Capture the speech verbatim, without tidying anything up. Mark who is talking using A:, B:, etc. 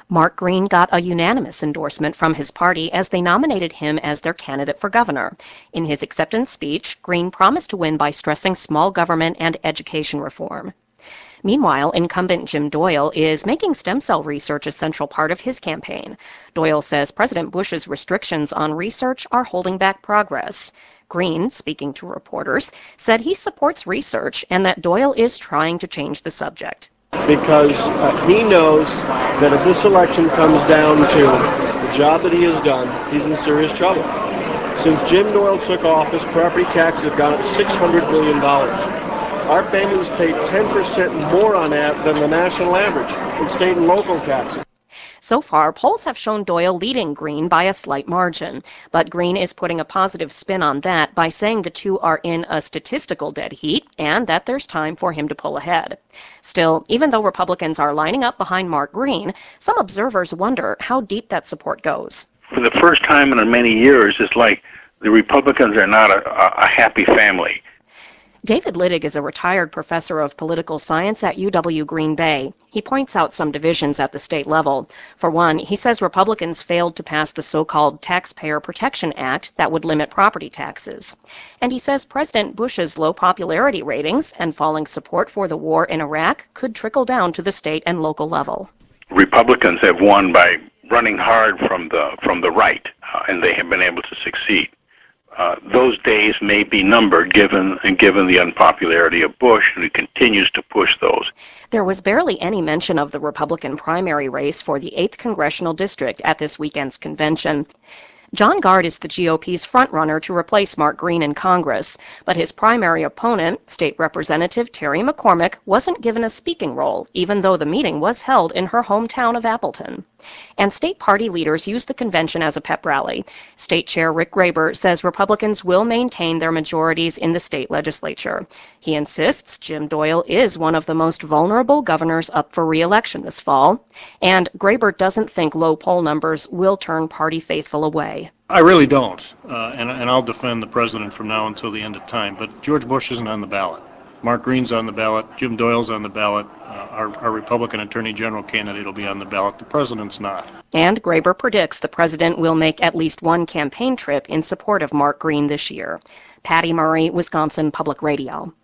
A: Mark Green got a unanimous endorsement from his party as they nominated him as their candidate for governor. In his acceptance speech, Green promised to win by stressing small government and education reform. Meanwhile, incumbent Jim Doyle is making stem cell research a central part of his campaign. Doyle says President Bush's restrictions on research are holding back progress. Green, speaking to reporters, said he supports research and that Doyle is trying to change the subject.
B: Because uh, he knows that if this election comes down to the job that he has done, he's in serious trouble. Since Jim Doyle took office, property taxes have gone up six hundred million dollars. Our families pay ten percent more on that than the national average in state and local taxes.
A: So far, polls have shown Doyle leading Green by a slight margin, but Green is putting a positive spin on that by saying the two are in a statistical dead heat and that there's time for him to pull ahead. Still, even though Republicans are lining up behind Mark Green, some observers wonder how deep that support goes.
C: For the first time in many years, it's like the Republicans are not a, a happy family.
A: David Littig is a retired professor of political science at U W Green Bay. He points out some divisions at the state level. For one, he says Republicans failed to pass the so-called Taxpayer Protection Act that would limit property taxes. And he says President Bush's low popularity ratings and falling support for the war in Iraq could trickle down to the state and local level.
C: Republicans have won by running hard from the from the right, uh, and they have been able to succeed. Uh, those days may be numbered given and given the unpopularity of Bush, and he continues to push those.
A: There was barely any mention of the Republican primary race for the eighth Congressional District at this weekend's convention. John Gard is the G O P's frontrunner to replace Mark Green in Congress, but his primary opponent, State Representative Terry McCormick, wasn't given a speaking role, even though the meeting was held in her hometown of Appleton. And state party leaders used the convention as a pep rally. State Chair Rick Graber says Republicans will maintain their majorities in the state legislature. He insists Jim Doyle is one of the most vulnerable governors up for re-election this fall, and Graber doesn't think low poll numbers will turn party faithful away.
D: I really don't, uh, and, and I'll defend the president from now until the end of time, but George Bush isn't on the ballot. Mark Green's on the ballot. Jim Doyle's on the ballot. Uh, our, our Republican Attorney General candidate will be on the ballot. The president's not.
A: And Graber predicts the president will make at least one campaign trip in support of Mark Green this year. Patty Murray, Wisconsin Public Radio.